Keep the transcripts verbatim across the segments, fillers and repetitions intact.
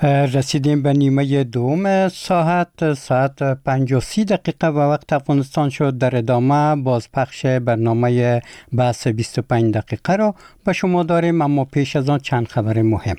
رسیدیم به نیمه دوم ساعت ساعت پنج و سی دقیقه و وقت افغانستان شد. در ادامه بازپخش برنامه بحث بیست و پنج دقیقه را به شما داریم، اما پیش از آن چند خبر مهم.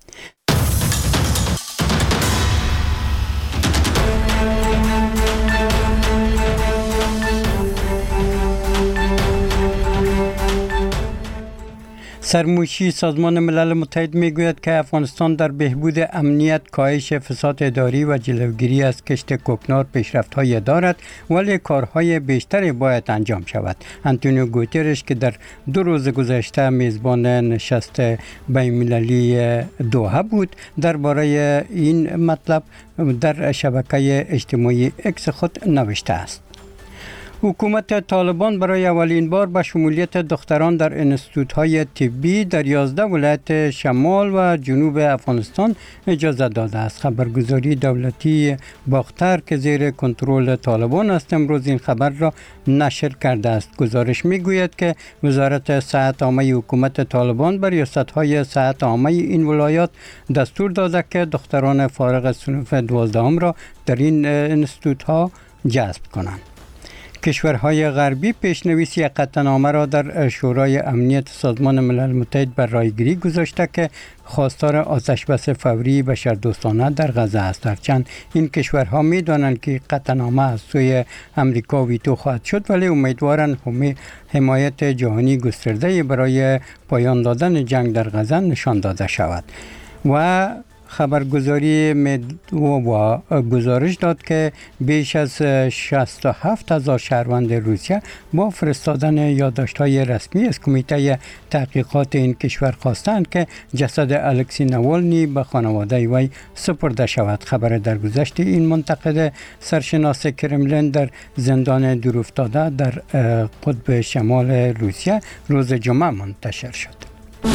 سرموشی سازمان ملل متحد میگوید که افغانستان در بهبود امنیت، کاهش فساد اداری و جلوگیری از کشت کوکنار پیشرفت‌های دارد، ولی کارهای بیشتری باید انجام شود. آنتونیو گوترش که در دو روز گذشته میزبان نشست بین‌المللی دوحه بود، درباره این مطلب در شبکه اجتماعی اکس خود نوشته است. حکومت طالبان برای اولین بار به شمولیت دختران در انستیتوت‌های طبی در یازده ولایت شمال و جنوب افغانستان اجازه داده است. خبرگزاری دولتی باختر که زیر کنترل طالبان است امروز این خبر را نشر کرده است. گزارش میگوید که وزارت صحت عامه حکومت طالبان بر ریاست‌های صحت عامه این ولایات دستور داده که دختران فارغ صنف دوازدهم را در این انستیتوت‌ها جذب کنند. کشورهای غربی پیشنویس یک قطعنامه را در شورای امنیت سازمان ملل متحد بر رایگیری گذاشته که خواستار آتشبس فوری بشردوستانه در غزه است. هرچند این کشورها می دانند که قطعنامه از سوی امریکا ویتو خواهد شد، ولی امیدوارند حمایت جهانی گسترده برای پایان دادن جنگ در غزه نشان داده شود. و خبرگزاری مدوا گزارش داد که بیش از شصت و هفت هزار شهروند روسیه با فرستادن یادداشت‌های رسمی از کمیته تحقیقات این کشور خواستند که جسد الکسی نوالنی به خانواده وی سپرده شود. خبر درگذشت این منتقد سرشناس کرملین در زندان دورافتاده در قطب شمال روسیه روز جمعه منتشر شد.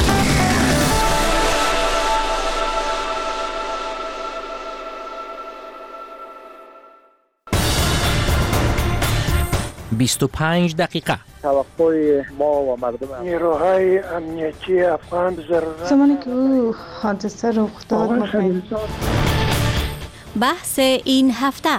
بیست و پنج دقیقه. توقع ما و مردم نیروهای امنیتی افغان ضرورت زمانی که او حادثه رخ داد بحث این هفته.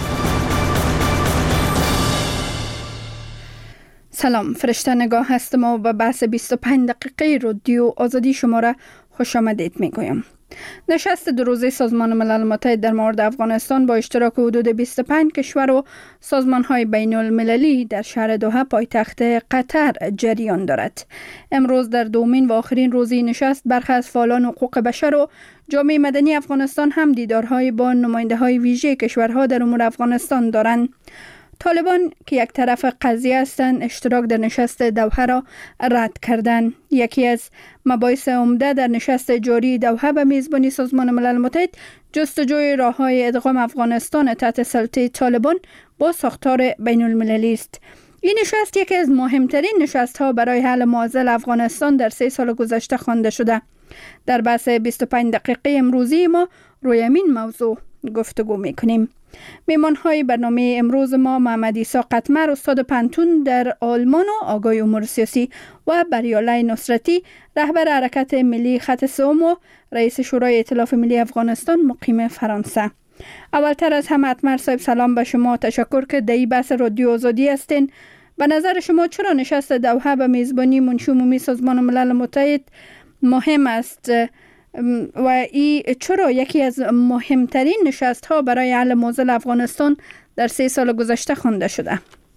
سلام، فرشته نگاه هستم و به بحث بیست و پنج دقیقه رادیو آزادی شما را خوش آمدید میگویم. نشست دو روزه سازمان ملل متحد در مورد افغانستان با اشتراک حدود بیست و پنج کشور و سازمان‌های بین المللی در شهر دوحه پایتخت قطر جریان دارد. امروز در دومین و آخرین روزی نشست برخی از فعالان حقوق بشر و جامعه مدنی افغانستان هم دیدارهای با نماینده‌های ویژه کشورها در امور افغانستان دارند. طالبان که یک طرف قضیه هستند اشتراک در نشست دوحه را رد کردند. یکی از مباحث عمده در نشست جاری دوحه به میزبانی سازمان ملل متحد جستجوی راه‌های ادغام افغانستان تحت سلطه طالبان با ساختار بین المللی است. این نشست یکی از مهمترین نشست‌ها برای حل معضل افغانستان در سه سال گذشته خوانده شده. در بحث بیست و پنج دقیقه امروزی ما روی این موضوع گفتگو می‌کنیم. میمان‌های برنامه امروز ما محمد عیسی قطمر استاد پنتون در آلمان و آگاه امور سیاسی و بریاله نصرتی رهبر حرکت ملی خط سوم و رئیس شورای ائتلاف ملی افغانستان مقیم فرانسه. اولتر از همه قطمر صاحب سلام به شما، تشکر که در این بحث رادیو آزادی هستین. به نظر شما چرا نشست دوحه به میزبانی منشی عمومی سازمان ملل متحد مهم است و این چرا یکی از مهمترین نشست ها برای حل معضل افغانستان در سه سال گذشته خوانده شده؟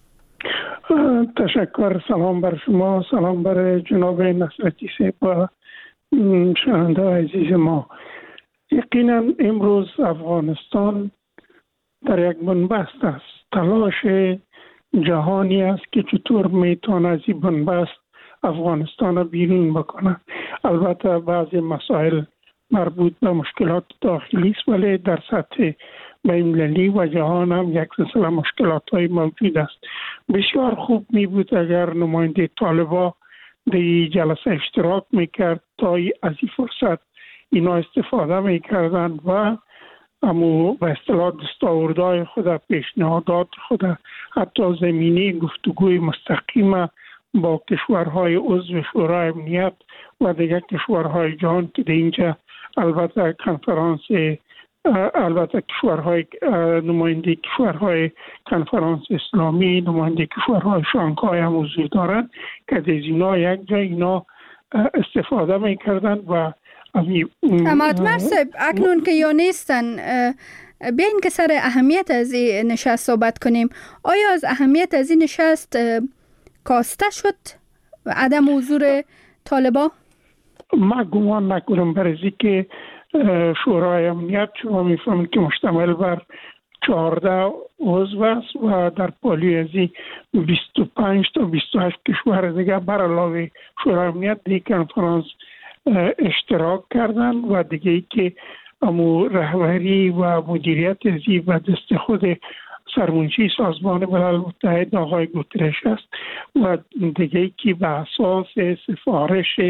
تشکر. سلام بر شما، سلام بر جناب نصرتی صاحب و شنونده عزیز ما. یقینا امروز افغانستان در یک بنبست است. تلاش جهانی است که چطور میتونه از این بنبست افغانستان را بیرون بکنه. البته بعضی مسائل مربوط به مشکلات داخلی است، ولی در سطح بین‌المللی و جهان هم یک سلسله مشکلات های موجود است. بسیار خوب می بود اگر نماینده طالبان در جلسه اشتراک میکرد تا از این فرصت اینا استفاده میکردن و امو به اصطلاح دستاوردهای خود، پیشنهادات خود، حتی زمینه گفتگوی مستقیم با کشورهای عضو شورای امنیت و دیگر کشورهای جهان که در اینجا البته کنفرانس البته کشورهای نماینده کشورهای کنفرانس اسلامی، نماینده کشورهای شانگهای هم حضور دارند که از اینا یک جای اینا استفاده میکردن و اما مرسب اکنون که یا نیستن، بیاین که سر اهمیت از این نشست صحبت کنیم. آیا از اهمیت از این نشست کاسته شد عدم حضور طالبا؟ ما گمان نکنم، برای که شورای امنیت شما میفهمید که مشتمل بر چهارده عضو است و در پالی از بیست و پنج تا بیست و هشت کشور دیگه بر علاوه شورای امنیت دیگه کنفرانس اشتراک کردن و دیگه ای که امو رهبری و مدیریت ازی و دست خود سرمنشی سازمان ملل متحد آقای گوترش است و دیگه ای که به اساس سفارش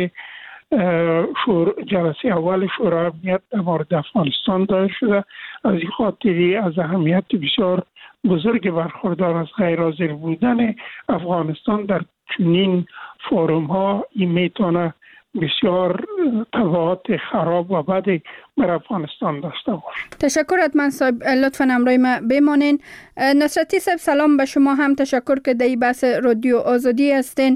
جلسه اول شورای امنیت در مورد افغانستان داده شده. از این خاطری از اهمیت بسیار بزرگ برخوردار از غیر حاضر بودن افغانستان در چنین فورم ها این میتونه بسیار تبعات خراب و بد بر افغانستان داشته باشه. تشکر حتما صاحب، لطفاً همراه ما بمانین. نصرتی صاحب سلام به شما هم، تشکر که در این بحث رادیو آزادی هستین.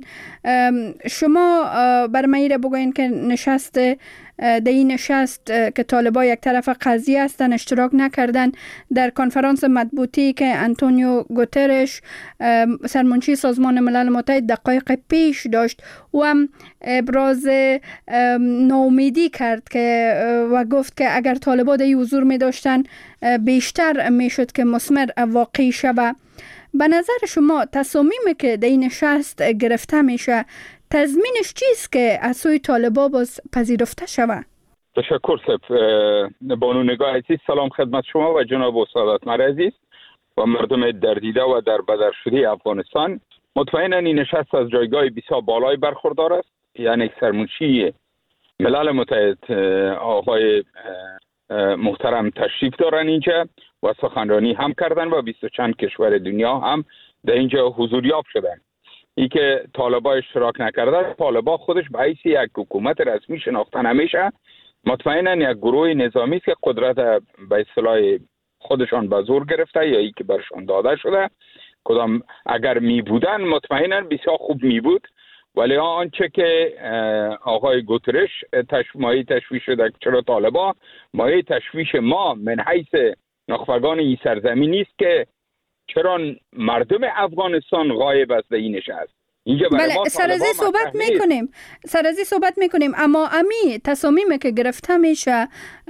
شما بر من را بگوین که نشست در این نشست که طالبا یک طرف قضیه هستن اشتراک نکردن در کنفرانس مطبوعاتی که آنتونیو گوترش سرمنشی سازمان ملل متحد دقایق پیش داشت و هم ابراز ناامیدی کرد که و گفت که اگر طالبا در حضور می داشتن بیشتر می شد که مثمر واقعی شود. به نظر شما تصامیمی که در این نشست گرفته میشه تضمینش چیست که از سوی طالبا باز پذیرفته شود؟ تشکر صاحب. بانو نگاه عزیز، سلام خدمت شما و جناب استاد مرا عزیز و مردم در دیده و در بدر شده افغانستان. مطمئنا این نشست از جایگاه بسیار بالای برخوردار است. یعنی سرمنشی ملل متحد آقای محترم تشریف دارن اینجا و سخنرانی هم کردن و بیست و چند کشور دنیا هم در اینجا حضوریاب شدن. ای که طالبا اشتراک نکرده، طالبا خودش به حیث یک حکومت رسمی شناخته نمیشه. مطمئنا یک گروه نظامی است که قدرت به اصطلاح خودشان به زور گرفته یا ای که برشان داده شده. کدام اگر می بودن مطمئنا بسیار خوب می بود، ولی آنچه که آقای گوترش مایه تشویش شده که چرا طالبا، مایه تشویش ما من حیث نخبگان این سرزمینی است که چرا مردم افغانستان غایب از این نشست. اینجا بله، سرازی صحبت میکنیم سرازی صحبت میکنیم اما امی تصامیمی که گرفته میشه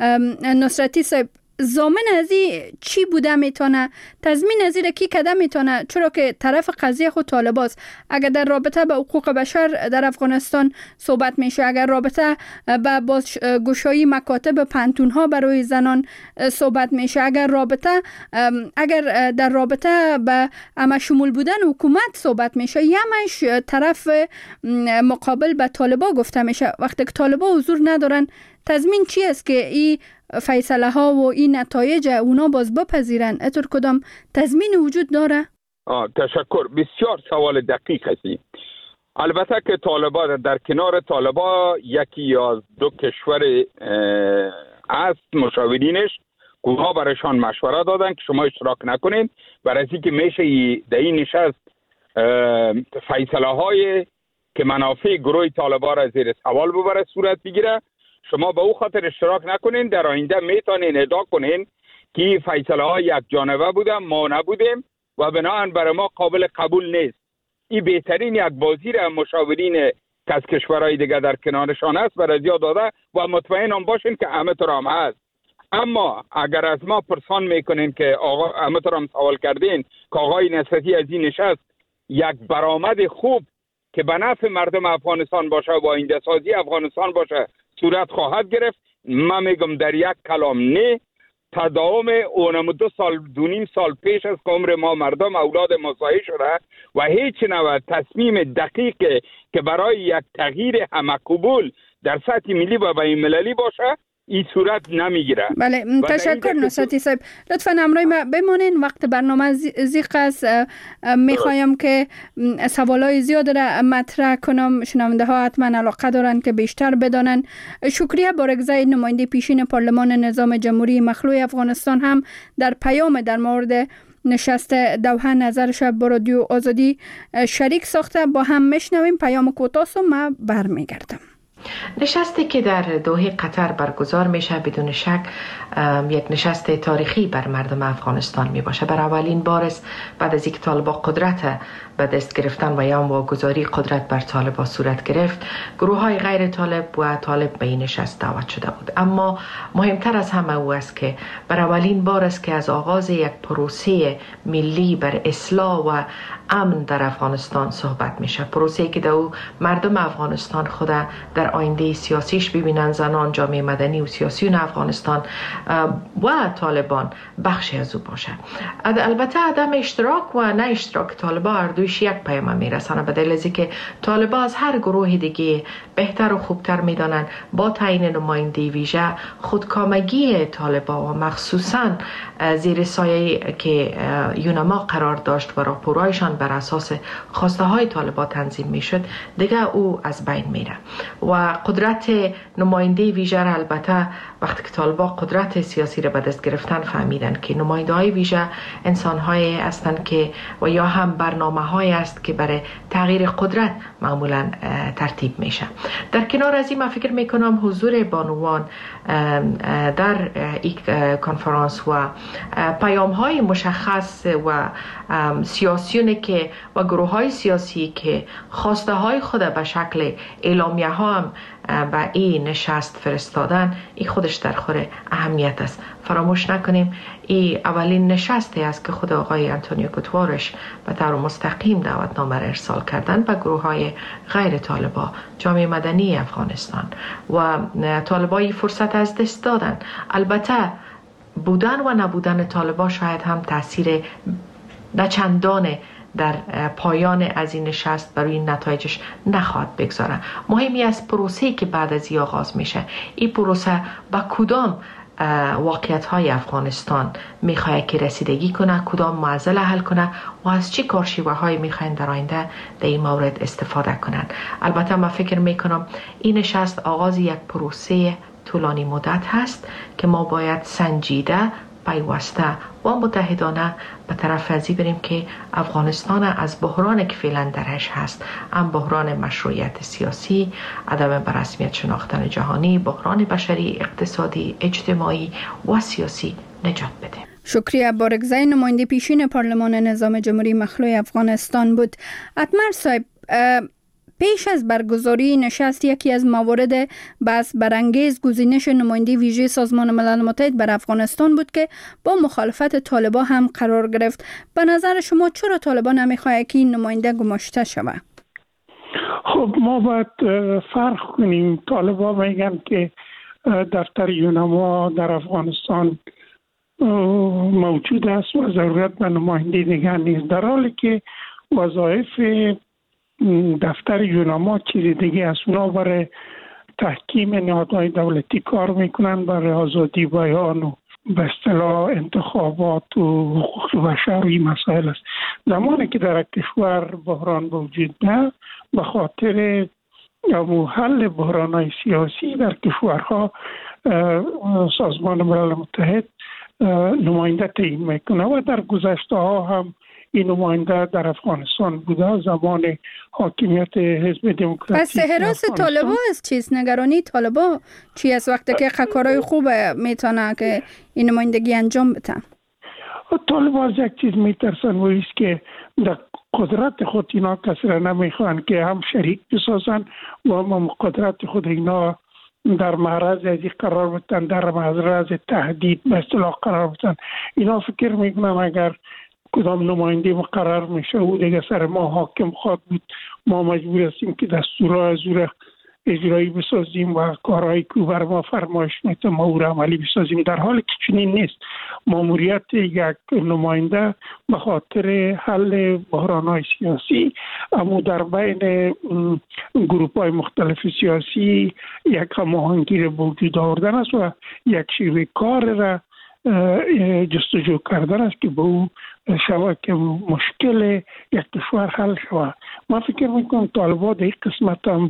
نصرتی صاحب، ضامن از این چی بوده میتونه؟ تضمین از این کی کده میتونه؟ چرا که طرف قضیه خود طالباست. اگر در رابطه به حقوق بشر در افغانستان صحبت میشه، اگر رابطه به بازگشایی مکاتب پنتونها برای زنان صحبت میشه، اگر رابطه اگر در رابطه به اما شمول بودن حکومت صحبت میشه، یمش طرف مقابل به طالبا گفته میشه. وقتی که طالبا حضور ندارن تضمین چی است که این فیصله ها و این نتایج اونا باز بپذیرن؟ اتر کدام تضمین وجود داره؟ آه، تشکر. بسیار سوال دقیق هستی. البته که طالبا در کنار طالبا یکی یا دو کشور است مشاورینش گوها برایشان مشوره دادن که شما اشتراک نکنین، برای اینکه میشه در این نشست فیصله های که منافع گروه طالبا را زیر سوال ببره صورت بگیره. شما به او خاطر اشتراک نکنین، در آینده میتونین ادعا کنین که فیصله ها یک جانبه بوده، ما نبودیم و بنابراین برای ما قابل قبول نیست. این بهترین یک بازی را مشاورین که از کشورهای دیگه در کنارشان است برای زیاد داده و مطمئن هم باشین که همه طور هم هست. اما اگر از ما پرسان میکنین که آقا همه طور هم سوال کردین که آقای نصرتی از این نشست یک برآمد خوب که به نفع مردم افغانستان باشه و آینده سازی افغانستان باشه صورت خواهد گرفت، من میگم در یک کلام نه. تداوم اونم دو سال دو نیم سال پیش از که عمر ما مردم اولاد ما ضایع شده و هیچ نوع تصمیم دقیق که برای یک تغییر همه قبول در سطح ملی و بین المللی باشه این صورت نمیگیره. بله تشکر نصرتی صاحب. لطفاً همراه ما بمانین، وقت برنامه زیق است. میخوایم که سوالای زیاد را مطرح کنم، شنونده ها حتما علاقه دارن که بیشتر بدانن. شکریه بارگزای نماینده پیشین پارلمان نظام جمهوری مخلوع افغانستان هم در پیام در مورد نشست دوحه نظرش با رادیو آزادی شریک ساخته. با هم میشنویم پیام کوتاه و ما برمیگردم. نشستی که در دوحه قطر برگزار میشه بدون شک یک نشست تاریخی بر مردم افغانستان می باشه. بر اولین بار است بعد از اینکه طالبا قدرت به دست گرفتن و یا واگذاری قدرت بر طالبا صورت گرفت، گروه های غیر طالب و طالب به این نشست دعوت شده بود. اما مهمتر از همه او است که بر اولین بار است که از آغاز یک پروسه ملی بر اصلاح و امن در افغانستان صحبت میشه. پروسه‌ای که در او مردم افغانستان خود در آینده سیاسیش ببینن، زنان، جامعه مدنی و سیاسیون افغانستان و طالبان بخشی از او باشه. البته عدم اشتراک و نه اشتراک طالبا هر دویش یک پیام میرسانه، به دلیل از اینکه طالبا از هر گروه دیگه بهتر و خوبتر میدانن با تعیین نماینده ویژه خودکامگی طالبا و مخصوصا زیر سایه که یونما قرار داشت و راپورهایشان بر اساس خواسته های طالبا تنظیم میشد دیگه او از بین میره. و قدرت نماینده ویژه را البته وقتی که طالبا قدرت سیاسی را به دست گرفتن فهمیدن که نماینده های ویژه انسان های هستند که و یا هم برنامه های است که برای تغییر قدرت معمولا ترتیب میشه. در کنار از این من فکر میکنم حضور بانوان در این کنفرانس و پیام های مشخص و سیاسیون که و گروه های سیاسی که خواسته های خود به شکل اعلامیه ها هم به این نشست فرستادن، این خودش در خور اهمیت است. فراموش نکنیم این اولین نشستی است که خود آقای انتونیو گوتوارش به طور مستقیم دعوتنامه را ارسال کردن به گروه های غیر طالبا جامعه مدنی افغانستان و طالبای فرصت از دست دادن. البته بودن و نبودن طالبا شاید هم تاثیر نچندان در پایان از این نشست برای این نتایجش نخواهد بگذاره. مهمی از پروسه‌ای که بعد از این آغاز میشه، این پروسه با کدام واقعیت های افغانستان میخواد که رسیدگی کنه، کدام معضل حل کنه و از چه کارشیوه های میخواین در آینده در این مورد استفاده کنن. البته من فکر میکنم این نشست آغاز یک پروسه طولانی مدت هست که ما باید سنجیده، پیوسته و متحدانه به طرف ازی بریم که افغانستان از بحرانی که فعلا درش هست، هم بحران مشروعیت سیاسی، عدم بررسمیت شناختن جهانی، بحران بشری، اقتصادی، اجتماعی و سیاسی نجات بده. شکریه. بارگزای نماینده پیشین پارلمان نظام جمهوری مخلوع افغانستان بود. اتمر صاحب، پیش از برگزاری نشست یکی از موارد بحث برانگیز گزینش نماینده ویژه سازمان ملل متحد بر افغانستان بود که با مخالفت طالبان هم قرار گرفت. به نظر شما چرا طالبان نمیخواد که این نماینده گماشته شود؟ خب ما باید فرق کنیم. طالبان میگن که دفتر یونما در افغانستان موجود است و ضرورت به نماینده دیگر نیست، در حالی که وظایف دفتر یونما چیز دیگه است. اونا برای تحکیم نهادهای دولتی کار میکنن، برای آزادی بیان و به اصطلاح انتخابات و حقوق بشر و این مسائل است. زمانی که در کشور بحران وجود نه، به خاطر حل بحران‌های سیاسی در کشورها سازمان ملل متحد نماینده تعیین میکنه و در گذشته ها هم این نماینده در افغانستان بوده زمان حاکمیت حزب دموکراتیک. پس حراس طالبان از چیز نگرانی طالبان چی از وقتی که کارهای خوب میتونه که این نمایندگی انجام بده؟ طالبان از یک چیز میترسن و ایست که در قدرت خود اینا کسی را نمیخوان که هم شریک بسازن و هم قدرت خود اینا در معرض از قرار بودن، در معرض تهدید به اصطلاح قرار بودن. اینا فکر میکنم اگر کدام نماینده مقرر میشه و دیگه سر ما حاکم خواهد بود، ما مجبور هستیم که دستورها از او اجرایی بسازیم و کارهایی که بر ما فرمایش میده ما او را عملی بسازیم، در حالی که چنین نیست. ماموریت یک نماینده به خاطر حل بحران‌های سیاسی اما در بین گروه‌های مختلف سیاسی یک هماهنگی را وجود آوردن است و یک شیوه کار را جستجو کردن است که به او شود که مشکل یک کشور حل شود. من فکر میکنم طالبان در این قسمت هم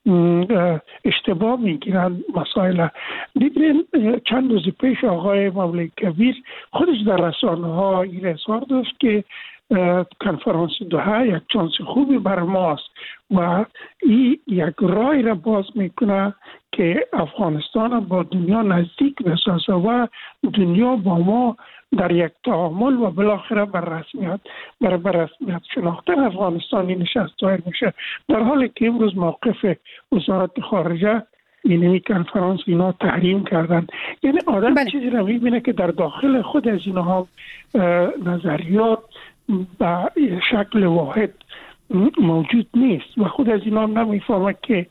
اشتباه میگیرن مسائل. دیدین چند روز پیش آقای مولوی کبیر خودش در رسانه ها این اظهار داشت که کنفرانس دوحه یک چانس خوبی بر ماست و این یک راه را باز میکنه که افغانستان با دنیا نزدیک بسازه و دنیا با ما در یک تعامل و بالاخره بر رسمیت بر رسمیت شناختن افغانستانی نشست ظاهر میشه، در حالی که امروز موقف وزارت خارجه اینمی کنفرانس اینا تحریم کردن. یعنی آدم بله. چیزی را میبینه که در داخل خود از اینها نظریات به شکل واحد موجود نیست و خود از اینا نمیفهمه که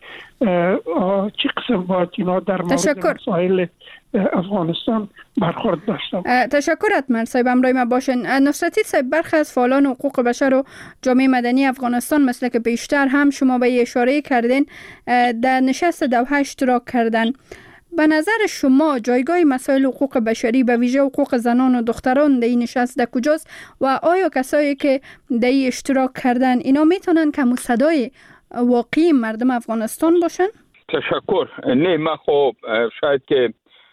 چه قسم باید اینا در مورد مسائل افغانستان برخورد داشتم. تشکر اتمر صاحب، همراه ما باشین. نصرتی صاحب، برخی از فعالان حقوق بشر و جامعه مدنی افغانستان مثل که پیشتر هم شما به اشاره کردین در نشست دوحه اشتراک کردن. به نظر شما جایگاه مسائل حقوق بشری به ویژه حقوق زنان و دختران در این نشست در کجاست و آیا کسایی که در این اشتراک کردن اینا میتونن که صدای واقعی مردم افغانستان باشن؟ تشکر. نه، من خب شاید که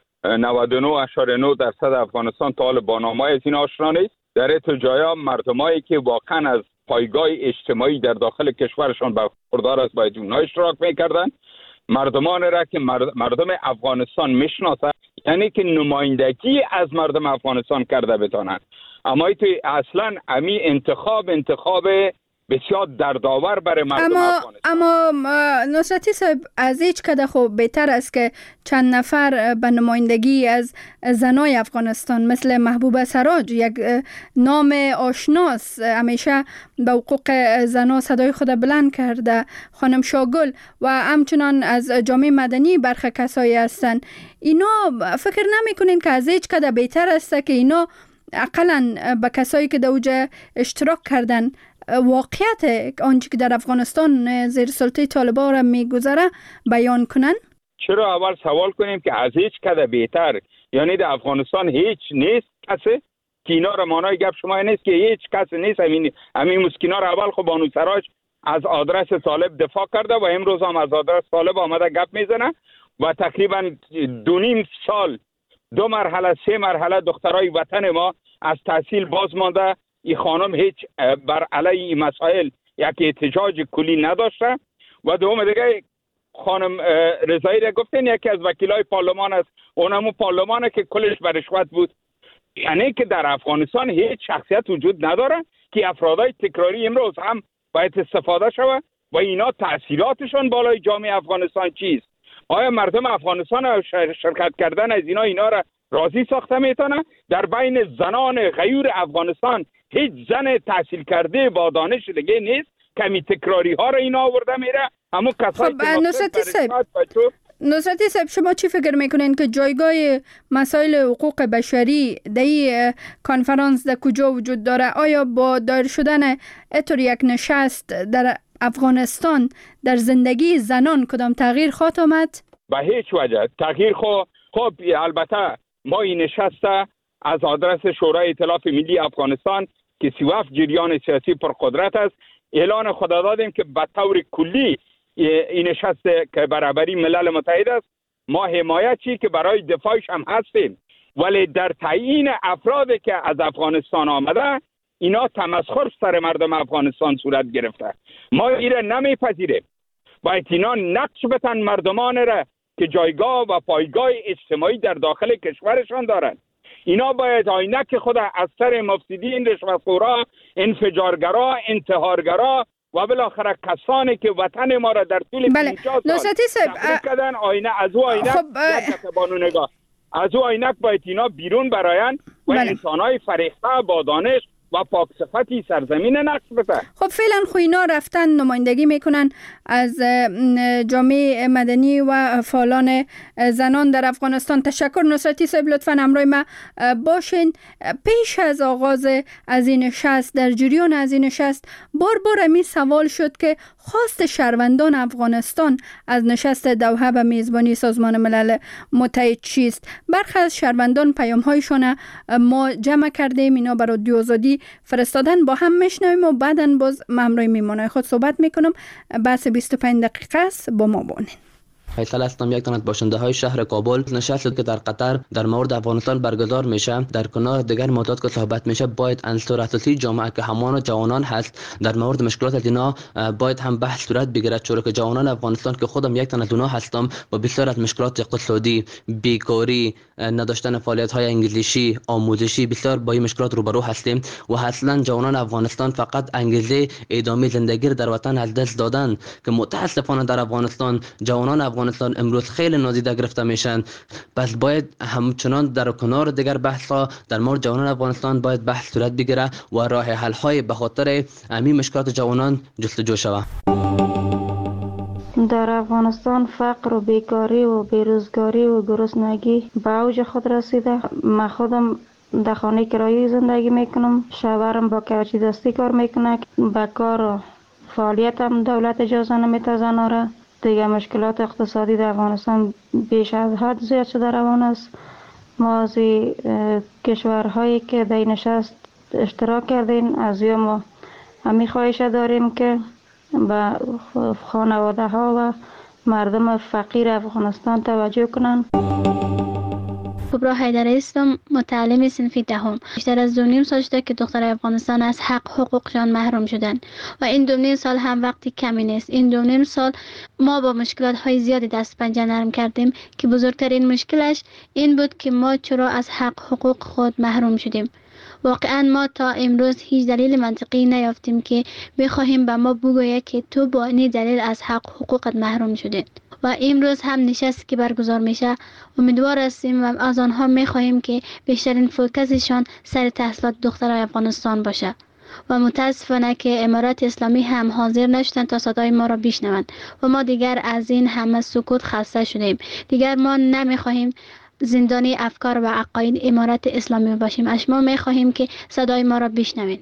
نود و نه اشاره نه درصد افغانستان تا حال با نامه‌های از این آشنا نیست. در این جایا مردمایی که واقعا از پایگاه اجتماعی در داخل کشورشان برخوردار است باید اونها اشتراک میکردن. مردمان را که مردم افغانستان میشناسند، یعنی که نمایندگی از مردم افغانستان کرده بتانند. اما تو اصلا امی انتخاب انتخاب بسیار دردآور برای مردم اما افغانستان. اما نصرتی صاحب، از هیچ کده خوب بهتر است که چند نفر به نمایندگی از زنای افغانستان مثل محبوبه سراج، یک نام آشناس، همیشه به حقوق زنا صدای خود بلند کرده، خانم شاگل و همچنان از جامعه مدنی برخی کسایی هستند. اینا فکر نمی کنین که از هیچ کده بهتر است که اینا اقلا به کسایی که در اوجه اشتراک کردن واقعیت آنچه که در افغانستان زیر سلطه طالبان را میگذره بیان کنن؟ چرا اول سوال کنیم که از هیچ کده بهتر، یعنی در افغانستان هیچ نیست کسی که اینا را مانای گپ شما نیست که هیچ کسی نیست. همین همین مسکینا را اول خب بانو سراج از آدرس طالب دفاع کرده و امروز هم از آدرس طالب آمده گپ میزنه و تقریبا دو نیم سال دو مرحله سه مرحله دخترای وطن ما از تحصیل باز مانده. این خانم هیچ بر علیه این مسائل یک احتجاج کلی نداشته. و دوم دیگه خانم رضایی را گفتین یکی از وکیلای پارلمان است، اونمو پارلمانه که کلش بر رشوت بود. یعنی که در افغانستان هیچ شخصیت وجود نداره که افرادای تکراری امروز هم باید استفاده شود و اینا تأثیراتشون بالای جامعه افغانستان چیست؟ آیا مردم افغانستان شرکت کردن از اینا اینا را راضی ساخته میتونه؟ در بین زنان غیور افغانستان هیچ زن تحصیل کرده با دانش دیگه نیست. کمی تکراری ها را اینا آورده میره. همون کسایی خب که نصرتی صاحب نصرتی صاحب شما چی فکر میکنین که جایگاه مسائل حقوق بشری در این کنفرانس در کجا وجود داره؟ آیا با دایر شدن اتور یک نشست در افغانستان در زندگی زنان کدام تغییر خواهد آمد؟ به هیچ وجه تغییر خو خب البته ما این نشسته از آدرس شورای ائتلاف ملی افغانستان که سی و هفت جریان سیاسی پرقدرت است اعلان خود دادیم که به طور کلی این نشست که برابری ملل متحد است ما حمایتی که برای دفاعش هم هستیم، ولی در تعیین افرادی که از افغانستان آمده اینا تمسخر سر مردم افغانستان صورت گرفته. ما ایره نمیپذیریم. باید اینا نقش بتن مردمان را که جایگاه و پایگاه اجتماعی در داخل کشورشان دارند. اینا باید آینک خود از سر مفسدین، رشوتخورا، انفجارگرا، انتحارگرا و بالاخره کسانی که وطن ما را در طول پنجاه سال تخریب کردن آینه از او آینک خب یک بانو نگاه از او آینک باید اینا بیرون براین و بله. انسانای فریخته با دانش و پاک صفتی سرزمین نقش بده. خب فعلا خو اینا رفتن نمایندگی میکنن از جامعه مدنی و فعالان زنان در افغانستان. تشکر نصرتی صاحب، لطفا همراه ما باشین. پیش از آغاز از این نشست، در جریان از این نشست، بار بار امی سوال شد که خواست شهروندان افغانستان از نشست دوحه به میزبانی سازمان ملل متحد چیست. برخی از شهروندان پیام هایشان ما جمع کردیم، اینا برای رادیو آزادی فرستادن، با هم میشنویم و بعداً باز همراه میمونای خود صحبت میکنم. بس بیست و پنج دقیقه است، با ما باشین. فیصل هستم، یک تن از باشنده های شهر کابل. نشستی که در قطر در مورد افغانستان برگزار میشه، در کنار دیگر موضوعات که صحبت میشه، باید عنصر اساسی جامعه که همان جوانان هست در مورد مشکلات از اینا باید هم بحث صورت بگیرد، چون که جوانان افغانستان که خودم یک تن از اونها هستم با بسیار از مشکلات اقتصادی، بیکاری، نداشتن فعالیت های انگلیسی، آموزشی، بسیار با این مشکلات روبرو هستیم و اصلا جوانان افغانستان فقط انگیزه ادامه زندگی در وطن از دست دادن که متاسفانه در افغانستان جوانان افغانستان امروز خیلی نادیده گرفته میشن. پس باید همچنان در کنار دیگر بحث‌ها در مورد جوانان افغانستان باید بحث صورت بگیره و راه حل های به خاطر همین مشکلات جوانان جستجو شود. در افغانستان فقر و بیکاری و بیروزگاری و گرسنگی به اوج خود رسیده. من خودم در خانه کرایی زندگی میکنم، شوهرم با کارچی دستی کار میکنه، به کار و فعالیت هم دولت اجازه نمیده زنها را. دیگه مشکلات اقتصادی در افغانستان بیش از حد زیاد شده روان است. ما از کشورهایی که در این نشست اشتراک کردیم از یا ما همی خواهش داریم که به خانواده ها و مردم فقیر افغانستان توجه کنند. کبرا حیدری هستم، متعلم صنف دهم. بیشتر از دو نیم سال شده که دختر افغانستان از حق حقوقشان محروم شدن و این دو نیم سال هم وقتی کمی نیست. این دو نیم سال ما با مشکلات های زیادی دست پنجه نرم کردیم که بزرگترین مشکلش این بود که ما چرا از حق حقوق خود محروم شدیم. واقعا ما تا امروز هیچ دلیل منطقی نیافتیم که بخواهیم به ما بگوید که تو با این دلیل از حق حقوقت محروم شدی. و امروز هم نشست که برگزار میشه امیدوار هستیم و از آنها میخواهیم که بیشترین فوکسشان سر تحصیلات دخترای افغانستان باشه و متاسفانه که امارات اسلامی هم حاضر نشدن تا صدای ما را بشنوند و ما دیگر از این همه سکوت خسته شدیم. دیگر ما نمیخواهیم زندانی افکار و عقاید امارات اسلامی باشیم. اش ما میخواهیم که صدای ما را بشنوید.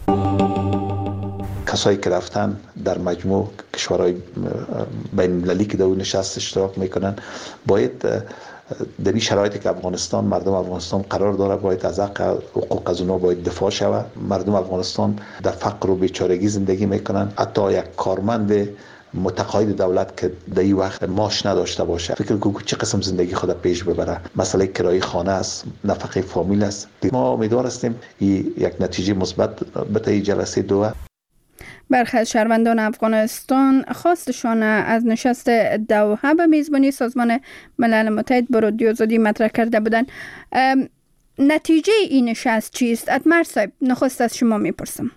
کسایی که رفتن در مجموع کشورهای بین المللی که در اون نشست اشتراک میکنن باید در این شرایطی که افغانستان مردم افغانستان قرار داره باید از حق حقوق از اونها باید دفاع شود. مردم افغانستان در فقر و بیچارگی زندگی میکنن. حتی یک کارمند متقاعد دولت که در این وقت معاش نداشته باشه فکر کنم چه قسم زندگی خود پیش ببره. مسئله کرایه خانه است، نفقه فامیل است. ما امیدوار هستیم یک نتیجه مثبت به این جلسه دوحه. برخی از شهروندان افغانستان خواستشان از نشست دوحه به میزبانی سازمان ملل متحد به رادیو آزادی مطرح کرده بودند. نتیجه این نشست چیست؟ اتمر صاحب، نخست از شما میپرسم.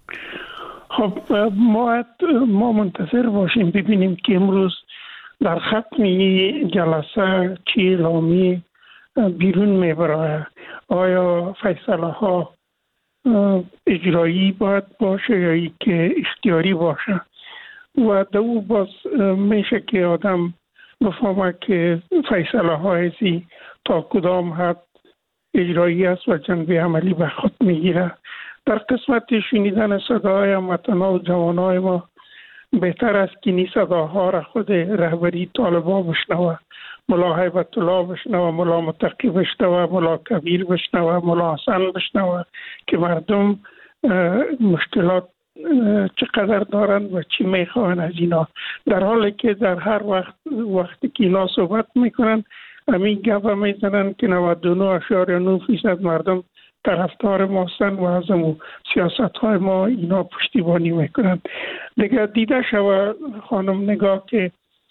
خب ما ما منتظر باشیم ببینیم که امروز در ختم جلسه چی اعلامی بیرون میبره. آیا فیصله ها اجرایی باید باشه یا ای که اختیاری باشه و دو باز میشه که آدم بفهمه که فیصله های تا کدام حد اجرایی است و جنبه عملی به خود میگیره. در قسمت شنیدن صداهای هموطنان و جوانای ما بهتر است که این صداها را خود رهبری طالبان بشنوه، ملا هیبت الله بشنوه، ملا متقی بشنوه، ملا کبیر بشنوه، ملا حسن بشنوه که مردم مشکلات چقدر دارن و چی میخواهن از اینا، در حالی که در هر وقت وقتی که اینا صحبت میکنن همین گپ میزنن که نود و نه اشاریه نه فیصد مردم طرفدار ما هستند و از امو سیاست های ما اینا پشتیبانی میکنن. دیگه دیده شود خانم نگاه که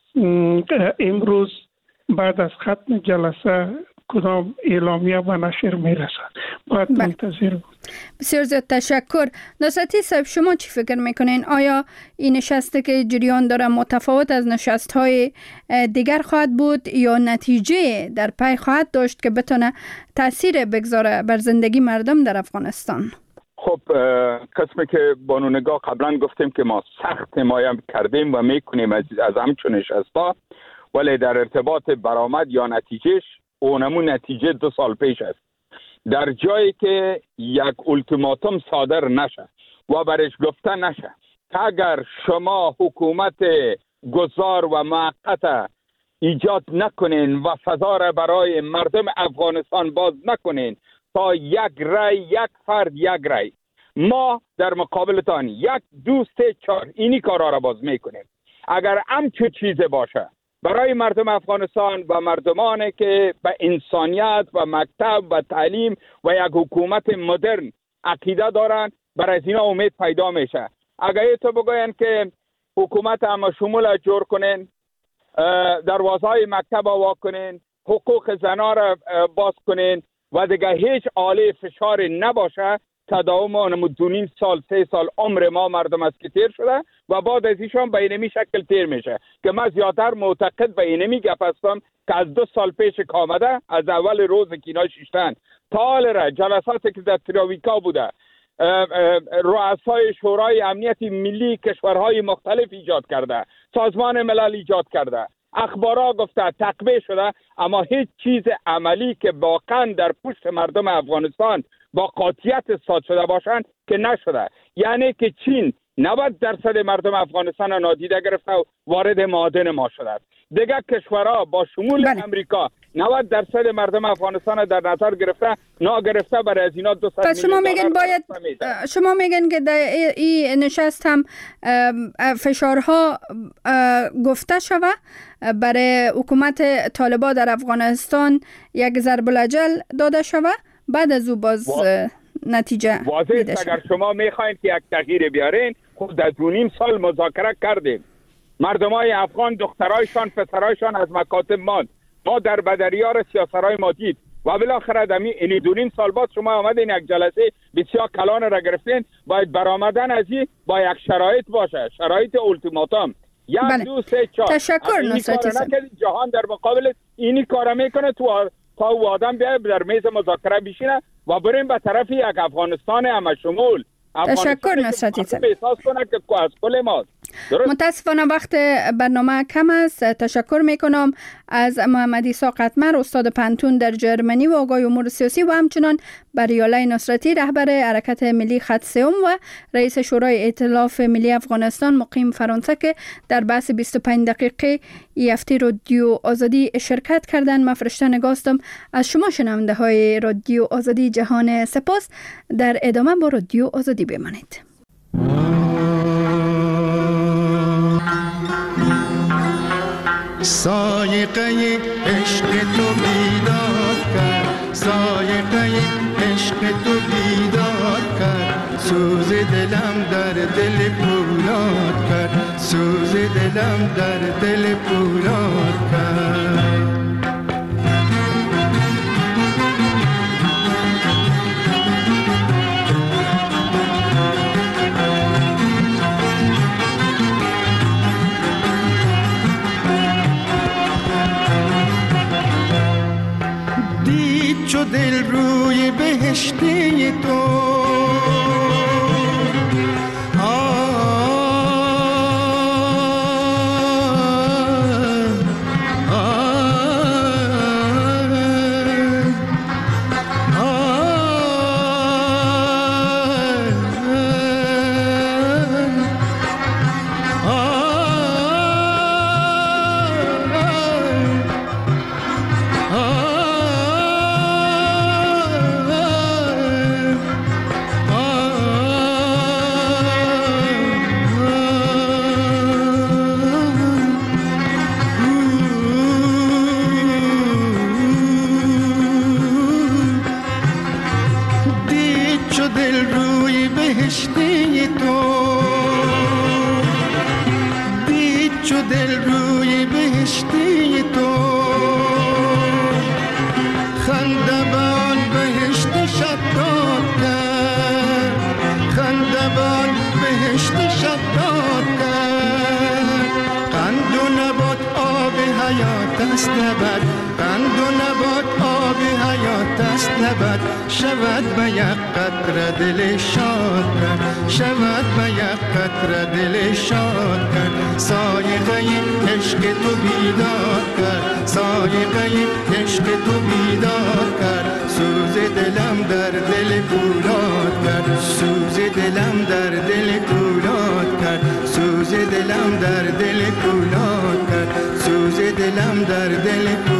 امروز بعد از ختم جلسه کدام اعلامیه به نشر میرسد. باید منتظر بود. بسیار زیاد تشکر. نصرتی صاحب، شما چی فکر میکنین؟ آیا این نشسته که جریان داره متفاوت از نشست های دیگر خواهد بود یا نتیجه در پی خواهد داشت که بتونه تاثیر بگذاره بر زندگی مردم در افغانستان؟ خب قسمی که بانونگاه قبلا گفتیم که ما سخت حمایت کردیم و میکنیم از, از همچون نشستا، ولی در ارتباط برآمد یا نتیجهش اونمون نتیجه دو سال پیش است. در جایی که یک اولتیماتوم صادر نشه و برش گفته نشه که اگر شما حکومت گذار و موقت ایجاد نکنین و فضا را برای مردم افغانستان باز نکنین تا یک رای یک فرد یک رای، ما در مقابلتان یک دو سه چهار اینی کارا را باز میکنیم. اگر همچون چیز باشه برای مردم افغانستان و مردمانی که به انسانیت و مکتب و تعلیم و یک حکومت مدرن عقیده دارن، برای از اینا امید پیدا میشه. اگر تو بگوین که حکومت همه شمول جور کنین، دروازه های مکتب وا کنین، حقوق زنا را باز کنین و دیگه هیچ آله فشار نباشه، تداوم اونم دو نیم سال سه سال عمر ما مردم است که تیر شده و بعد از ایشان به اینمی شکل تیر میشه که من زیادتر معتقد به اینمی گپ هستم که از دو سال پیش که آمده، از اول روز که اینا شیشتن تا حال را جلساتی که در تراویکا بوده، رؤسای شورای امنیت ملی کشورهای مختلف ایجاد کرده، سازمان ملل ایجاد کرده، اخبارها گفته، تقویه شده، اما هیچ چیز عملی که واقعا در پشت مردم افغانستان با قاطعیت اثبات شده باشند که نشده. یعنی که چین نود درصد مردم افغانستان را نادیده گرفته و وارد معادن ما شده. دیگر کشورها با شمول بله. امریکا نود درصد مردم افغانستان در نظر گرفته، نا گرفته برای از اینا دو صد پس شما میگن باید شما میگن که در این نشست هم فشارها گفته شوه برای حکومت طالبان در افغانستان، یک ضرب الاجل داده شوه، بعد از او باز وا... نتیجه واضح است. اگر شما میخواین که یک تغییر بیارین، خود در دو نیم سال مذاکره کردیم، مردمای افغان دخترایشان پسرایشان از مکاتب ماند، ما در بدریار سیاسرای ما دید و بالاخره دمی این دو نیم سال بعد شما آمدین یک جلسه بسیار کلان را گرفتین. باید برآمدن از این با یک شرایط باشه، شرایط اولتیماتوم یک بله. دو سه چهار. تشکر نصرتی صاحب. جهان در مقابل اینی کارا میکنه تو تا او آدم بیاید در میز مذاکره بشینه و بریم به طرف یک افغانستان همه شمول. تشکر نصرتی صاحب. احساس کنه که از کل ماست. متاسفانه وقت برنامه کم است. تشکر میکنم از محمد عیسی قطمر، استاد پنتون در جرمنی و آگاه امور سیاسی، و همچنان بریالای نصرتی، رهبر حرکت ملی خط سوم و رئیس شورای ائتلاف ملی افغانستان مقیم فرانسه که در بحث بیست و پنج دقیقه هفته رادیو آزادی شرکت کردند. من فرشته نگاستم. از شما شنونده های رادیو آزادی جهان سپاس. در ادامه با رادیو آزادی بمانید. سایقه عشق تو بیدار کرد، سایقه عشق تو بیدار کرد، سوز دلم در دل پولاد کرد، سوز دلم در دل پولاد کرد. چو دل روی بهشتی تو قند و نبات آب حیات است لبت شود به یک قطره دل شاد کرد شود به یک قطره دل شاد کرد سایقه عشق تو بیدار کرد سایقه عشق تو بیدار کرد سوز دلم در دل پولاد کرد سوز دلم در دل پولاد کرد سوز دلم در دل پولاد کرد سوز دلم در دل